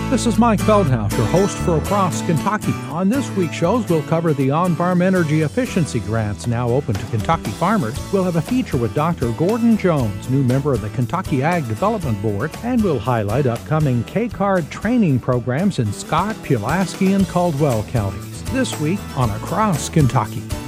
This is Mike Feldhaus, your host for Across Kentucky. On this week's shows, we'll cover the on-farm energy efficiency grants now open to Kentucky farmers. We'll have a feature with Dr. Gordon Jones, new member of the Kentucky Ag Development Board, and we'll highlight upcoming K-Card training programs in Scott, Pulaski, and Caldwell counties. This week on Across Kentucky.